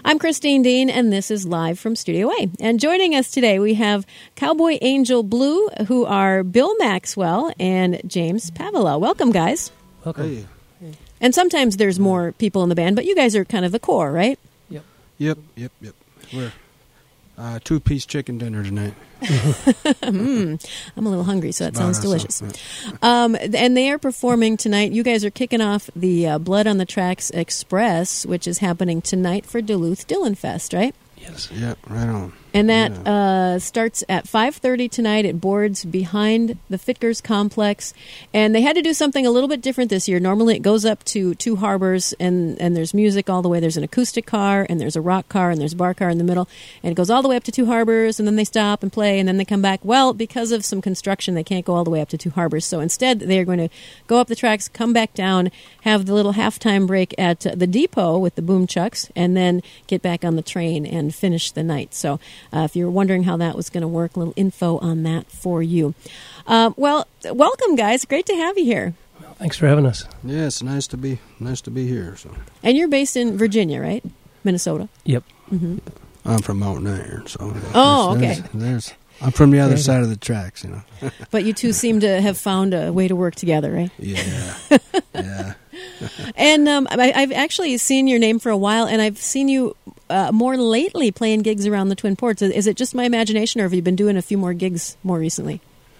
I'm Christine Dean, and this is Live from Studio A. And joining us today, we have Cowboy Angel Blue, who are Bill Maxwell and James Pavela. Welcome, guys. Welcome. Hey. And sometimes there's more people in the band, but you guys are kind of the core, right? Yep. We're two-piece chicken dinner tonight. I'm a little hungry, so that sounds delicious. And they are performing tonight. You guys are kicking off the Blood on the Tracks Express, which is happening tonight for Duluth Dylan Fest, right? Yes. Yep, right on. And that starts at 5:30 tonight at boards behind the Fitkers Complex. And they had to do something a little bit different this year. Normally it goes up to Two Harbors, and there's music all the way. There's an acoustic car, and there's a rock car, and there's a bar car in the middle. And it goes all the way up to Two Harbors, and then they stop and play, and then they come back. Well, because of some construction, they can't go all the way up to Two Harbors. So instead, they're going to go up the tracks, come back down, have the little halftime break at the depot with the boom chucks, and then get back on the train and finish the night. So if you're wondering how that was going to work, a little info on that for you. Well, welcome, guys. Great to have you here. Well, thanks for having us. Yeah, it's nice to be here. So. And you're based in Virginia, right? Minnesota. Yep. Mm-hmm. I'm from Mountain Iron, so. Okay. I'm from the other side of the tracks, But you two seem to have found a way to work together, right? Yeah. Yeah. And I've actually seen your name for a while, and I've seen you more lately playing gigs around the Twin Ports. Is it just my imagination, or have you been doing a few more gigs more recently?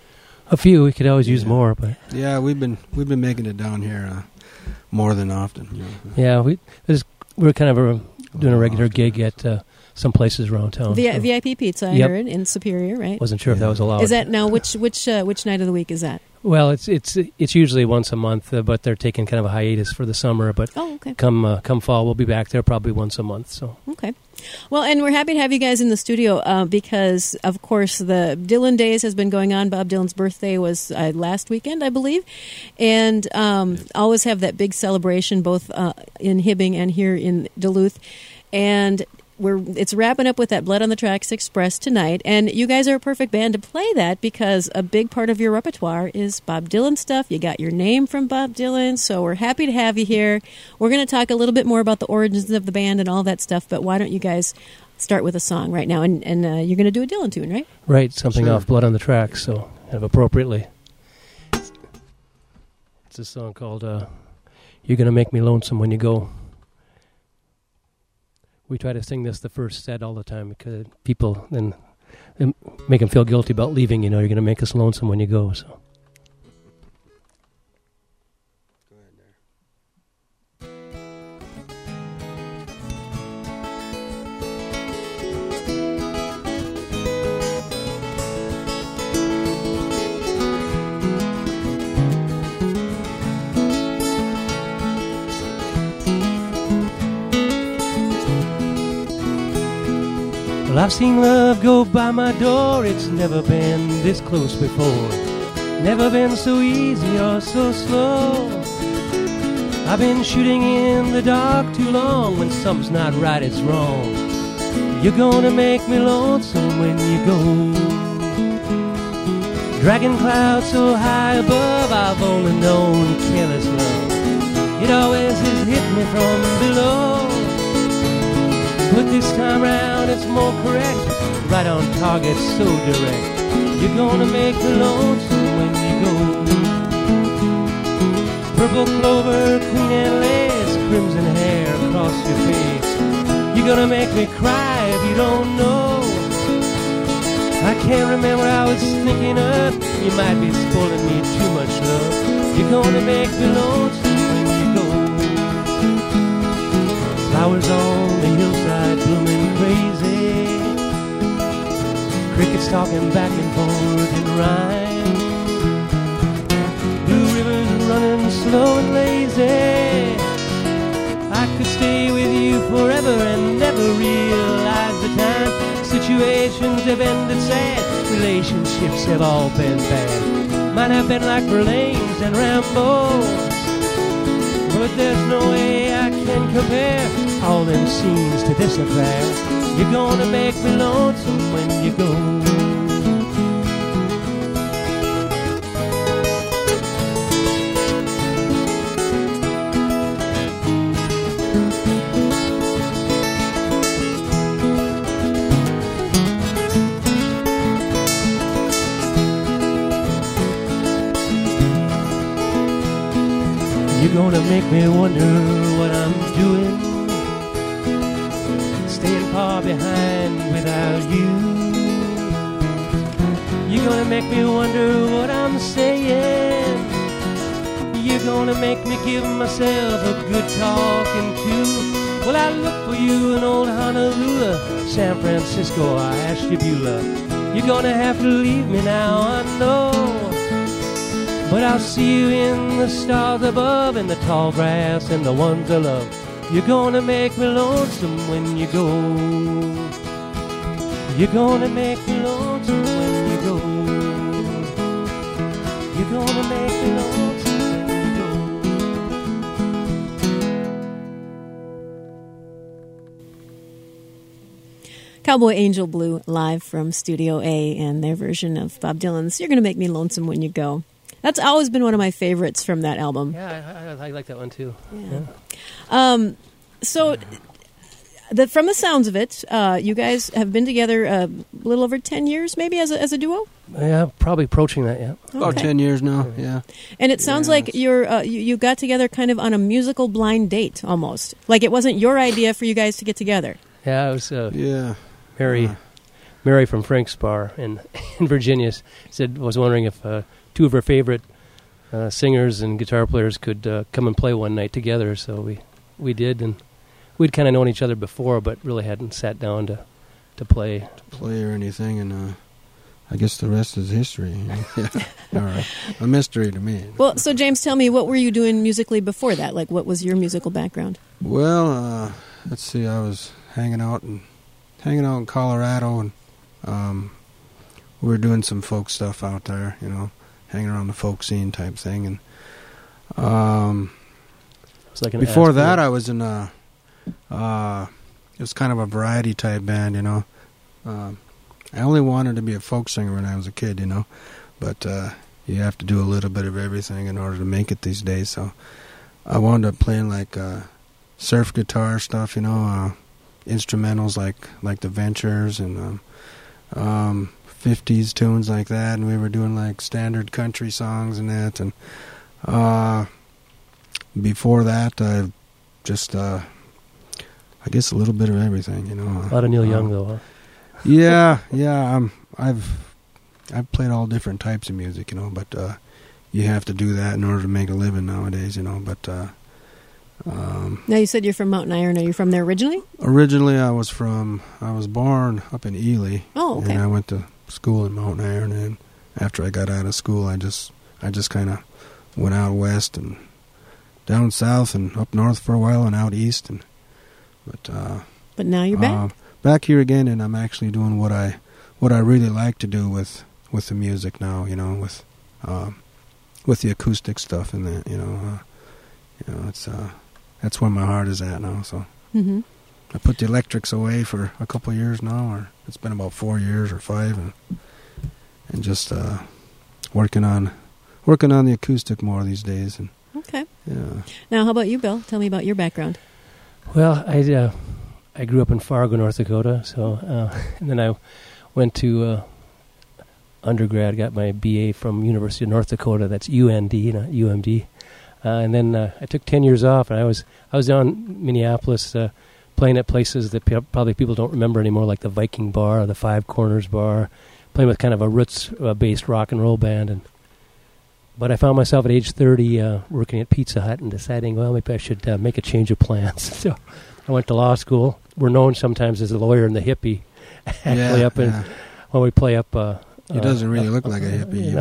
A few. We could always use more, but yeah, we've been making it down here more than often. Yeah, we're kind of doing a regular gig at some places around town. VIP Pizza, I heard, in Superior, right? Wasn't sure if that was allowed. Is that now? Which night of the week is that? Well, it's usually once a month, but they're taking kind of a hiatus for the summer. But come fall, we'll be back there probably once a month. So okay, well, and we're happy to have you guys in the studio because, of course, the Dylan Days has been going on. Bob Dylan's birthday was last weekend, I believe, and always have that big celebration both in Hibbing and here in Duluth, and it's wrapping up with that Blood on the Tracks Express tonight, and you guys are a perfect band to play that because a big part of your repertoire is Bob Dylan stuff. You got your name from Bob Dylan, so we're happy to have you here. We're going to talk a little bit more about the origins of the band and all that stuff, but why don't you guys start with a song right now, and you're going to do a Dylan tune, right? Right, something off Blood on the Tracks, so kind of appropriately. It's a song called You're Gonna Make Me Lonesome When You Go. We try to sing this the first set all the time because people then make them feel guilty about leaving. You're going to make us lonesome when you go. So. Go ahead Well, I've seen love go by my door. It's never been this close before. Never been so easy or so slow. I've been shooting in the dark too long. When something's not right, it's wrong. You're gonna make me lonesome when you go. Dragging clouds so high above, I've only known careless love. It always has hit me from below. But this time round it's more correct. Right on target, so direct. You're gonna make me lonesome when you go. Purple clover, queen and lace, crimson hair across your face. You're gonna make me cry if you don't know. I can't remember I was thinking of. You might be spoiling me too much love. You're gonna make me lonesome when you go. Flowers on the hillside blooming crazy. Crickets talking back and forth in rhyme. Blue rivers running slow and lazy. I could stay with you forever and never realize the time. Situations have ended sad. Relationships have all been bad. Might have been like Verlaine's and Rambo, but there's no way I can compare all them scenes to this affair. You're gonna make me lonesome when you go. gonna make me wonder what I'm doing, staying far behind without you. You're gonna make me wonder what I'm saying. You're gonna make me give myself a good talking to. Well, I look for you in old Honolulu, San Francisco, Ashtabula. You're gonna have to leave me now, I know, but I'll see you in the stars above, in the tall grass and the ones I love. You're gonna make me lonesome when you go. You're gonna make me lonesome when you go. You're gonna make me lonesome when you go. Cowboy Angel Blue live from Studio A and their version of Bob Dylan's You're Gonna Make Me Lonesome When You Go. That's always been one of my favorites from that album. Yeah, I like that one too. Yeah. So, from the sounds of it, you guys have been together a little over 10 years, maybe, as a duo? Yeah, probably approaching that, yeah. About 10 years now, yeah. And it sounds like you got together kind of on a musical blind date, almost. Like it wasn't your idea for you guys to get together. Yeah, it was Mary from Frank's Bar in Virginia was wondering if two of her favorite singers and guitar players could come and play one night together. So we did, and we'd kind of known each other before, but really hadn't sat down to play. Or anything, and I guess the rest is history. All right. A mystery to me. Well, so James, tell me, what were you doing musically before that? Like, what was your musical background? Well, let's see, I was hanging out in Colorado, and we were doing some folk stuff out there, hanging around the folk scene type thing. And before that, I was in it was kind of a variety type band, I only wanted to be a folk singer when I was a kid, but you have to do a little bit of everything in order to make it these days. So I wound up playing like surf guitar stuff, instrumentals like the Ventures and 50s tunes like that, and we were doing like standard country songs and that. And before that, I just I guess a little bit of everything, A lot of Neil Young, though, huh? Yeah. I've played all different types of music, but you have to do that in order to make a living nowadays, But now you said you're from Mountain Iron. Are you from there originally? Originally, I was born up in Ely. Oh, okay. And I went to school in Mountain Iron, and after I got out of school, I just kind of went out west and down south and up north for a while and out east, but now you're back. Back here again, and I'm actually doing what I really like to do with the music now. With the acoustic stuff and that. It's that's where my heart is at now. So I put the electrics away for a couple of years now, or it's been about 4 years or 5, and just working on the acoustic more these days. And okay. Yeah. Now, how about you, Bill? Tell me about your background. Well, I grew up in Fargo, North Dakota, so and then I went to undergrad, got my BA from University of North Dakota. That's UND, not UMD. And then I took 10 years off, and I was down in Minneapolis playing at places that probably people don't remember anymore, like the Viking Bar or the Five Corners Bar, playing with kind of a roots-based rock and roll band. But I found myself at age 30 working at Pizza Hut and deciding, well, maybe I should make a change of plans. So I went to law school. We're known sometimes as the lawyer and the hippie. When we play up... he doesn't really look like a hippie.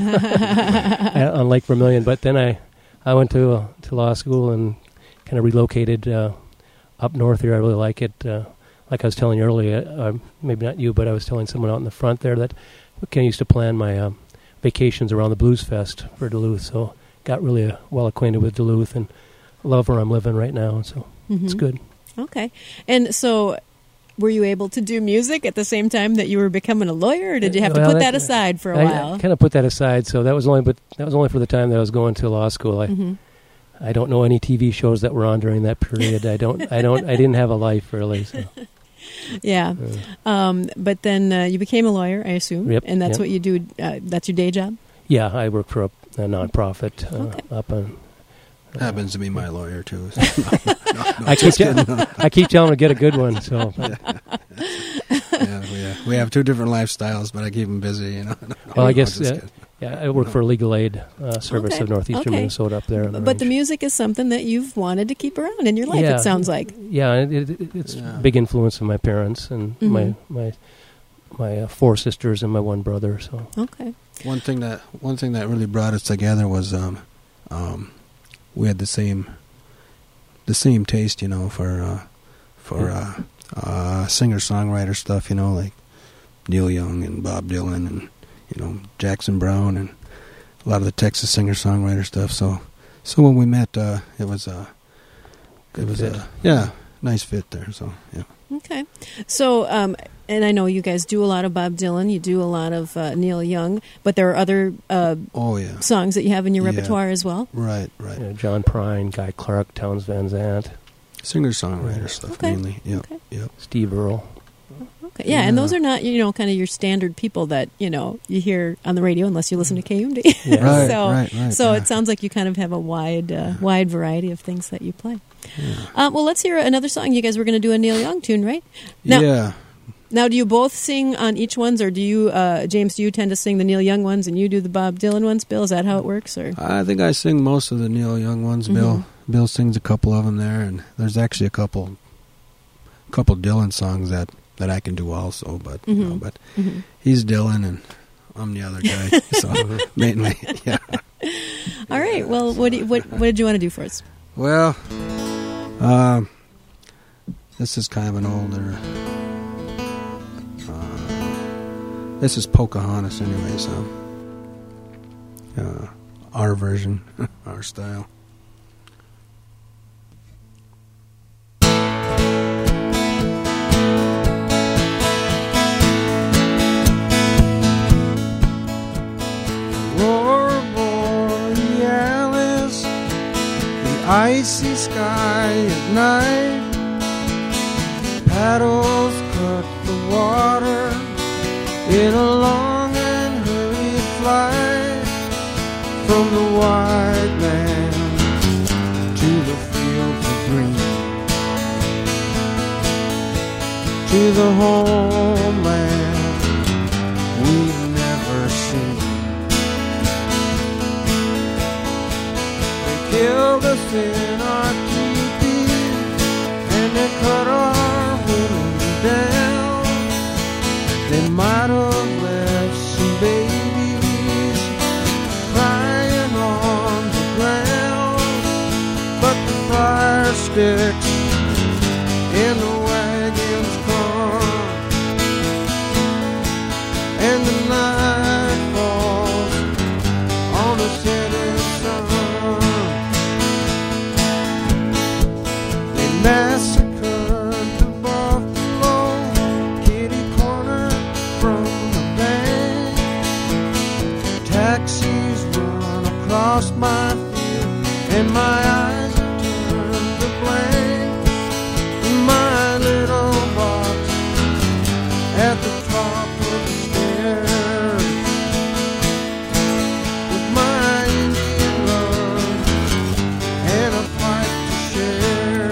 On Lake Vermilion. But then I went to law school and kind of relocated up north here. I really like it. Like I was telling you earlier, maybe not you, but I was telling someone out in the front there that I used to plan my vacations around the Blues Fest for Duluth. So got really well acquainted with Duluth and love where I'm living right now. So it's good. Okay. And so were you able to do music at the same time that you were becoming a lawyer, or did you have to put that aside for a while? I kind of put that aside. So that was only for the time that I was going to law school. I don't know any TV shows that were on during that period. I didn't have a life really. So. Yeah. But then you became a lawyer, I assume. Yep. And that's what you do. That's your day job? Yeah, I work for a nonprofit up on Happens to be my lawyer too. So I keep telling him to get a good one. So, we have two different lifestyles, but I keep him busy. You know. Well, I guess I work for Legal Aid Service of Northeastern Minnesota up there. But the music is something that you've wanted to keep around in your life. Yeah. It sounds like. Yeah, it's big influence of my parents and my four sisters and my one brother. So okay. One thing that really brought us together was we had the same taste, you know, for singer-songwriter stuff, you know, like Neil Young and Bob Dylan and, you know, Jackson Browne and a lot of the Texas singer-songwriter stuff. So when we met, it was a nice fit there. So yeah. Okay. So, and I know you guys do a lot of Bob Dylan, you do a lot of Neil Young, but there are other songs that you have in your repertoire as well? Right. John Prine, Guy Clark, Townes Van Zandt. Singer-songwriter stuff, mainly. Yep. Steve Earle. Okay. Yeah, and those are not, you know, kind of your standard people that, you know, you hear on the radio unless you listen to KUMD. Yeah. Right. So it sounds like you kind of have a wide variety of things that you play. Yeah. Well, let's hear another song. You guys were going to do a Neil Young tune, right? Now, Now, do you both sing on each ones, or do you, James, do you tend to sing the Neil Young ones and you do the Bob Dylan ones? Bill, is that how it works? Or I think I sing most of the Neil Young ones. Mm-hmm. Bill sings a couple of them there, and there's actually a couple Dylan songs that I can do also. But you know, he's Dylan and I'm the other guy, so mainly, yeah. All right. Well, what did you want to do for us? Well, this is kind of an older. This is Pocahontas, anyway. So, our version, our style. Icy sky at night, paddles cut the water in a long and hurried flight from the white land to the fields of green, to the homeland we've never seen. Killed us in our teepees, and they cut our women down. They might have left some babies crying on the ground, but the fire sticks in the wagons come, and the night falls on the setting sun. Massacred the buffalo, kitty corner from the bank. Taxis run across my field, and my eyes are turned to blank. My little box at the top of the stairs, with my Indian love and a pipe to share.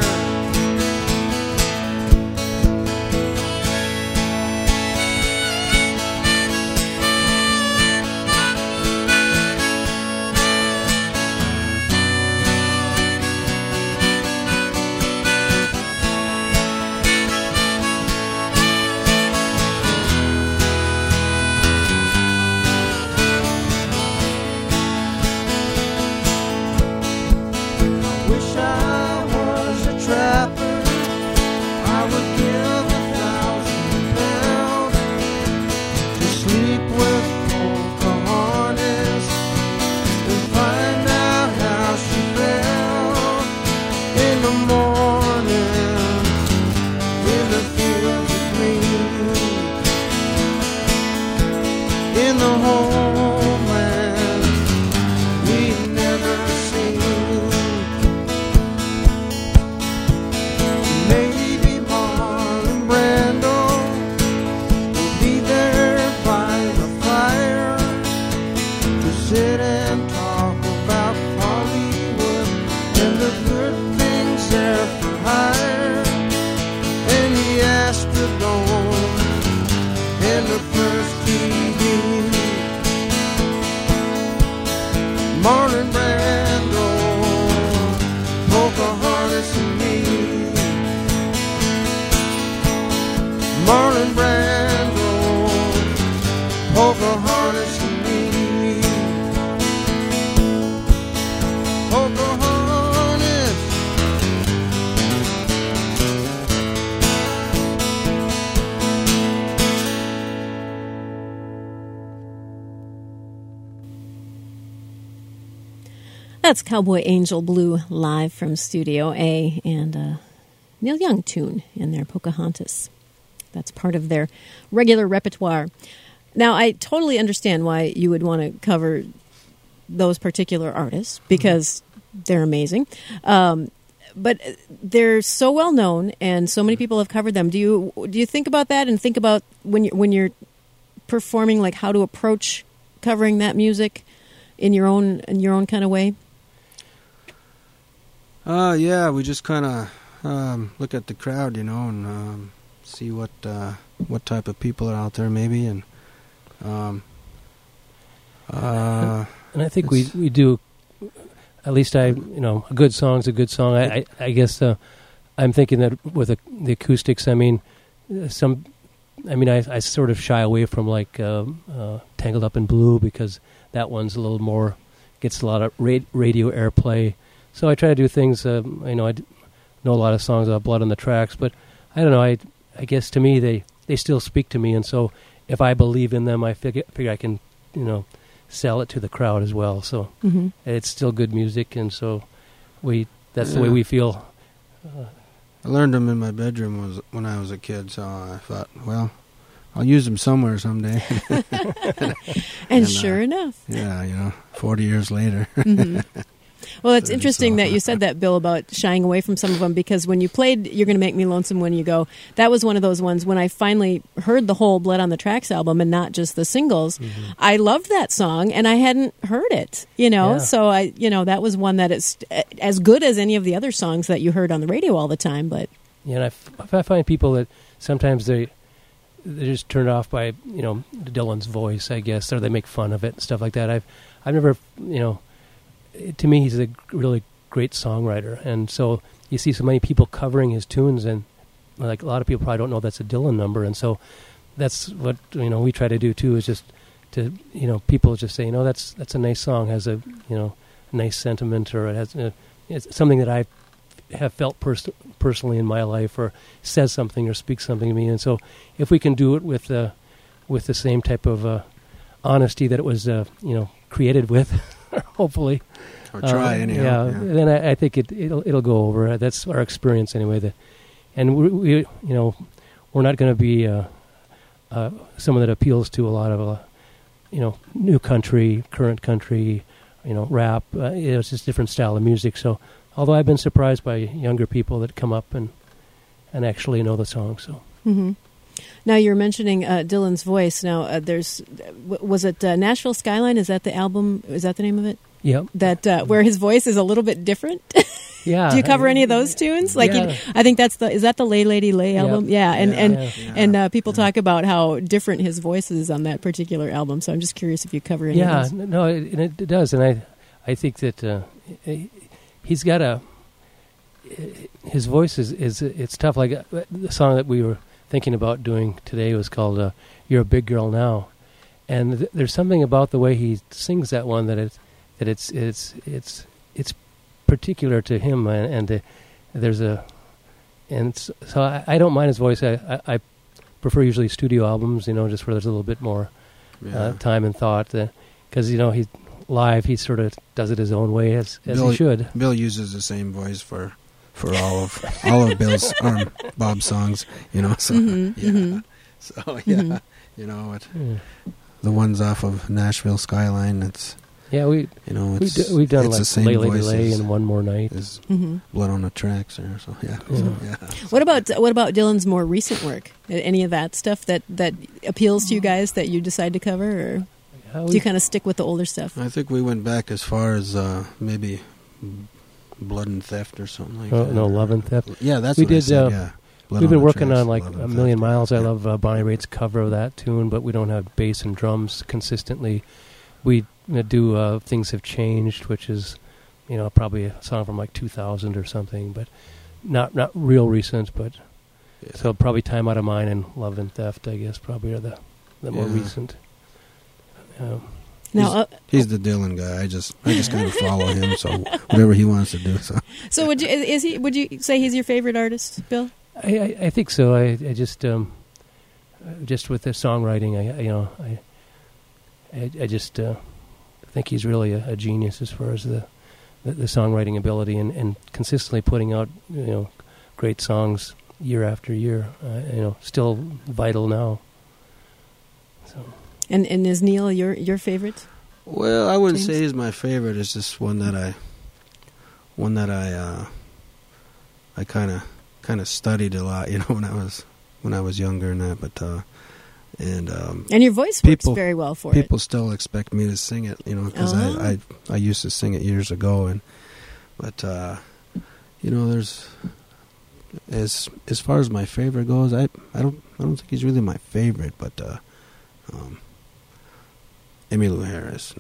Maybe Mars That's Cowboy Angel Blue live from Studio A, and Neil Young tune in their Pocahontas. That's part of their regular repertoire. Now, I totally understand why you would want to cover those particular artists, because they're amazing. But they're so well known, and so many people have covered them. Do you think about that, and think about when you're performing, like how to approach covering that music in your own kind of way? Yeah, we just kind of look at the crowd, and see what type of people are out there, maybe, and I think we do. At least a good song's a good song. I guess I'm thinking that with the acoustics, I sort of shy away from like Tangled Up in Blue, because that one's a little more, gets a lot of radio airplay. So I try to do things, I know a lot of songs about Blood on the Tracks, but I don't know, I guess to me they still speak to me, and so if I believe in them, I figure I can, sell it to the crowd as well. So it's still good music, and so that's the way we feel. I learned them in my bedroom when I was a kid, so I thought, well, I'll use them somewhere someday. and sure enough. Yeah, 40 years later. Well, it's interesting that you said that, Bill, about shying away from some of them, because when you played You're Gonna Make Me Lonesome When You Go, that was one of those ones when I finally heard the whole Blood on the Tracks album and not just the singles. I loved that song, and I hadn't heard it, so that was one that is as good as any of the other songs that you heard on the radio all the time. But yeah, and I find people that sometimes they're just turned off by Dylan's voice, I guess, or they make fun of it and stuff like that. I've never to me, he's a really great songwriter, and so you see so many people covering his tunes, and like a lot of people probably don't know that's a Dylan number, and so that's what we try to do too, is just to people just say that's a nice song, has a nice sentiment, or it has it's something that I have felt personally in my life, or says something or speaks something to me, and so if we can do it with the same type of honesty that it was created with. Hopefully, or try anyhow. Yeah. Then I think it'll go over. That's our experience anyway. And we're not going to be someone that appeals to a lot of new country, current country, rap. It's just a different style of music. So, although I've been surprised by younger people that come up and actually know the song. So. Mm-hmm. Now, you're mentioning Dylan's voice. Now, was it Nashville Skyline? Is that the album? Is that the name of it? Yep. That where his voice is a little bit different. Yeah. Do you cover any of those tunes? Like, yeah. I think is that the Lay Lady Lay album? Yep. Yeah, and people talk about how different his voice is on that particular album. So I'm just curious if you cover any of those. Yeah, no, it does, and I think that he's got his voice is it's tough. Like the song that we were thinking about doing today was called "You're a Big Girl Now," and there's something about the way he sings that one that it's particular to him, and so I don't mind his voice. I prefer usually studio albums, just where there's a little bit more time and thought, because he live he sort of does it his own way as he should. Bill uses the same voice for all of Bill's Bob's songs, So the ones off of Nashville Skyline, it's we've done it's like the same Lay Lady Lay and One More Night. Blood on the Tracks, or so. What about Dylan's more recent work? Any of that stuff that appeals to you guys that you decide to cover, or do you kind of stick with the older stuff? I think we went back as far as maybe Blood and Theft or something like that. No, Love and Theft. Yeah, that's we what I did. said, We've been working on like A Million Miles. I love Bonnie Raitt's cover of that tune, but we don't have bass and drums consistently. We do Things Have Changed, which is probably a song from like 2000 or something, but not real recent. But so probably Time Out of Mind and Love and Theft, I guess, probably are the more recent. Now, he's the Dylan guy. I just kind of follow him. So whatever he wants to do. So would you say he's your favorite artist, Bill? I think so. I just with the songwriting, I just think he's really a genius as far as the the songwriting ability and consistently putting out great songs year after year. Still vital now. So. And is Neil your favorite? Well, I wouldn't James? say he's my favorite. It's just one that I kind of studied a lot, when I was younger and that. But and your voice works very well for it. People still expect me to sing it, because I used to sing it years ago, but there's as far as my favorite goes, I don't think he's really my favorite, but Emmylou Harris,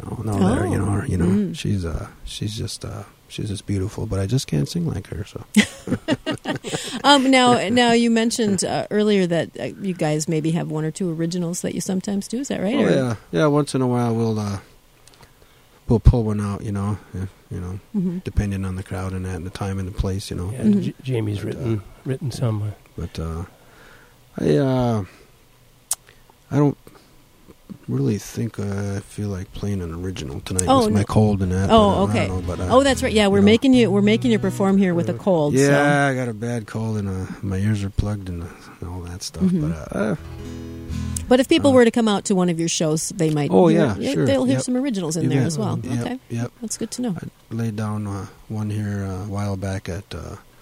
she's just beautiful, but I just can't sing like her. So now you mentioned earlier that you guys maybe have one or two originals that you sometimes do. Is that right? Oh, yeah. Once in a while we'll pull one out. Depending on the crowd and that, and the time and the place. Yeah, Jamie's written some. But I don't really think I feel like playing an original tonight with my cold and that. Oh, okay. That's right. Yeah, we're making you perform here with a cold. Yeah, so. I got a bad cold and my ears are plugged and all that stuff. But if people were to come out to one of your shows, they might. Sure. They'll hear some originals in there as well. Yep, okay, yep. That's good to know. I laid down one here a while back at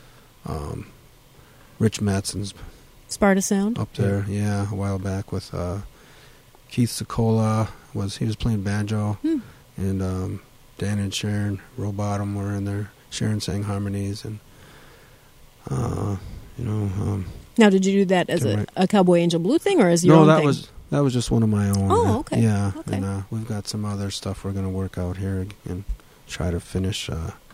Rich Matson's Sparta Sound up there. Yeah, a while back with Keith Sokola he was playing banjo, and Dan and Sharon Rowbottom were in there. Sharon sang harmonies, and Now, did you do that as a Cowboy Angel Blue thing or as your own thing? No, that was just one of my own. Oh, okay. Yeah, okay. And we've got some other stuff we're going to work out here and try to finish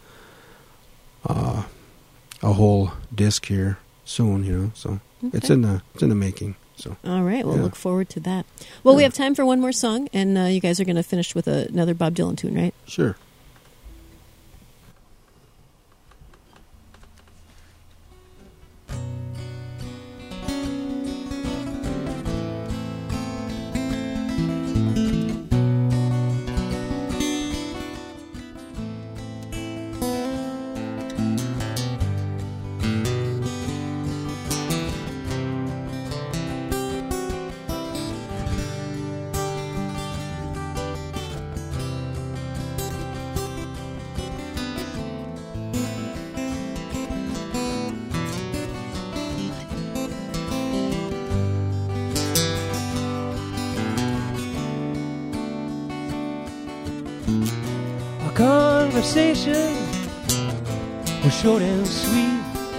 a whole disc here soon. So it's in the making. So all right, we'll look forward to that. Well, we have time for one more song, and you guys are going to finish with another Bob Dylan tune, right? Sure. Conversation was short and sweet.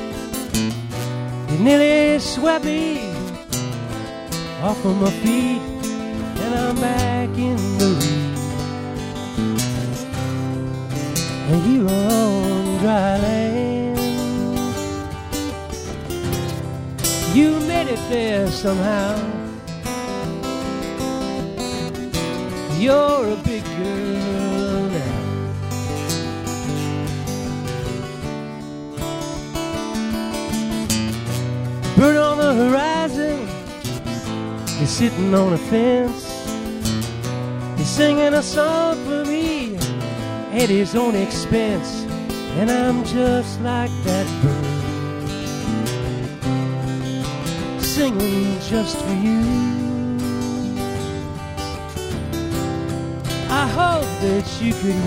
It nearly swept me off of my feet, and I'm back in the lead. And you are on dry land. You made it there somehow. You're a big girl now. Bird on the horizon is sitting on a fence. He's singing a song for me at his own expense. And I'm just like that bird, singing just for you. I hope that you could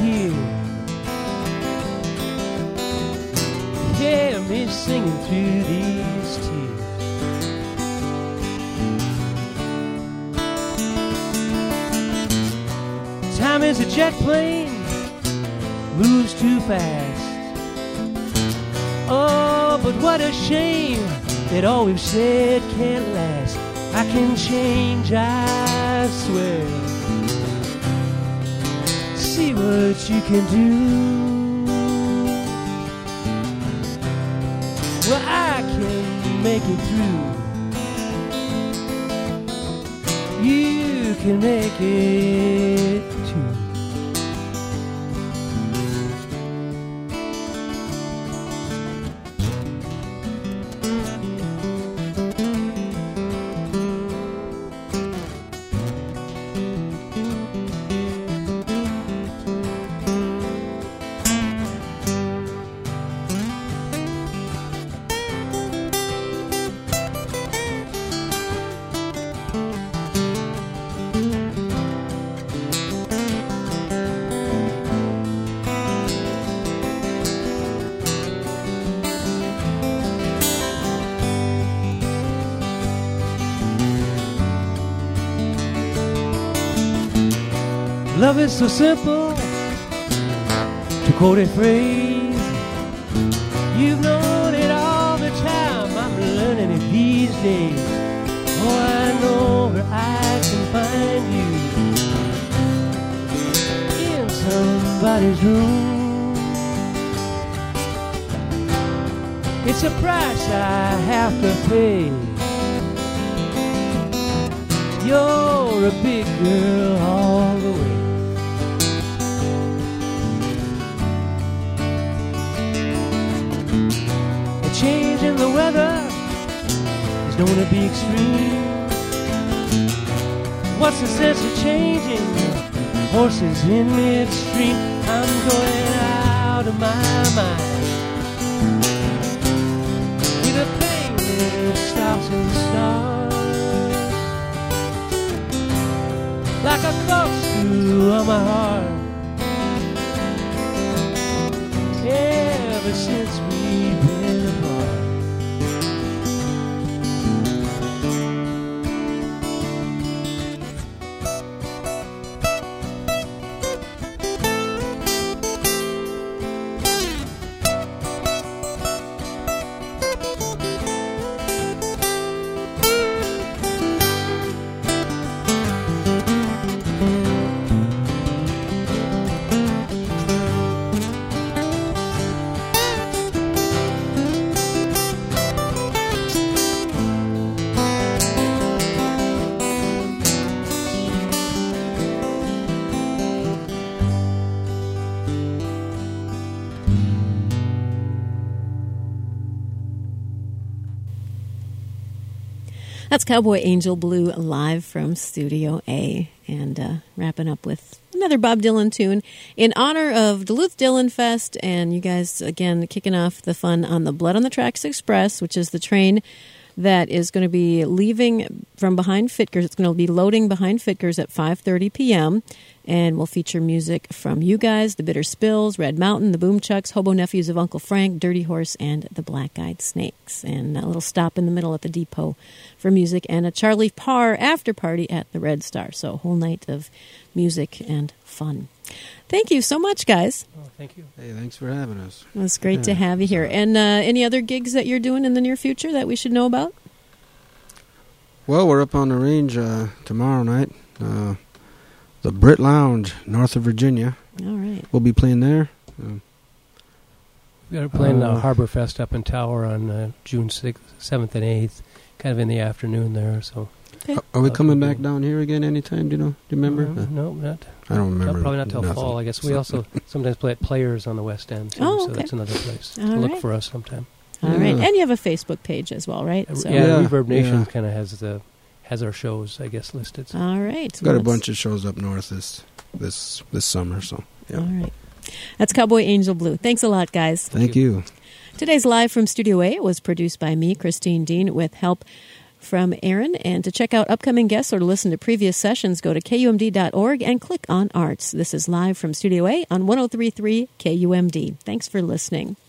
hear me singing through these tears. Time is a jet plane, moves too fast. Oh, but what a shame that all we've said can't last. I can change, I swear. See what you can do. Well, I can make it through. You can make it too. Love is so simple, to quote a phrase. You've known it all the time, I'm learning it these days. Oh, I know where I can find you, in somebody's room. It's a price I have to pay. You're a big girl all the way. A change in the weather is known to be extreme. What's the sense of changing horses in midstream? I'm going out of my mind with a pain that stops and starts, like a corkscrew on my heart. Ever since we've been apart. That's Cowboy Angel Blue live from Studio A. And wrapping up with another Bob Dylan tune in honor of Duluth Dylan Fest. And you guys, again, kicking off the fun on the Blood on the Tracks Express, which is the train that is going to be leaving from behind Fitkers. It's going to be loading behind Fitkers at 5:30 p.m. And we'll feature music from you guys, the Bitter Spills, Red Mountain, the Boom Chucks, Hobo Nephews of Uncle Frank, Dirty Horse, and the Black Eyed Snakes. And a little stop in the middle at the depot for music and a Charlie Parr after party at the Red Star. So a whole night of music and fun. Thank you so much, guys. Oh, thank you. Hey, thanks for having us. It was great to have you here. And any other gigs that you're doing in the near future that we should know about? Well, we're up on the range tomorrow night. The Brit Lounge, north of Virginia. All right. We'll be playing there. We are playing Harbor Fest up in Tower on June 6th, 7th, and 8th, kind of in the afternoon there. So, okay. Are we coming back down here again anytime? Do you know? Do you remember? No, not. I don't remember. No, probably not till fall. I guess we also sometimes play at Players on the West End too, Oh, so okay. that's another place to All look right. for us sometime. All right. And you have a Facebook page as well, right? So- Yeah, Reverb Nation yeah. kind of has our shows, I guess, listed. So. All right. Got a Well, bunch of shows up north this summer. So yeah. All right. That's Cowboy Angel Blue. Thanks a lot, guys. Thank you. Today's Live from Studio A was produced by me, Christine Dean, with help from Aaron. And to check out upcoming guests or to listen to previous sessions, go to KUMD.org and click on Arts. This is Live from Studio A on 103.3 KUMD. Thanks for listening.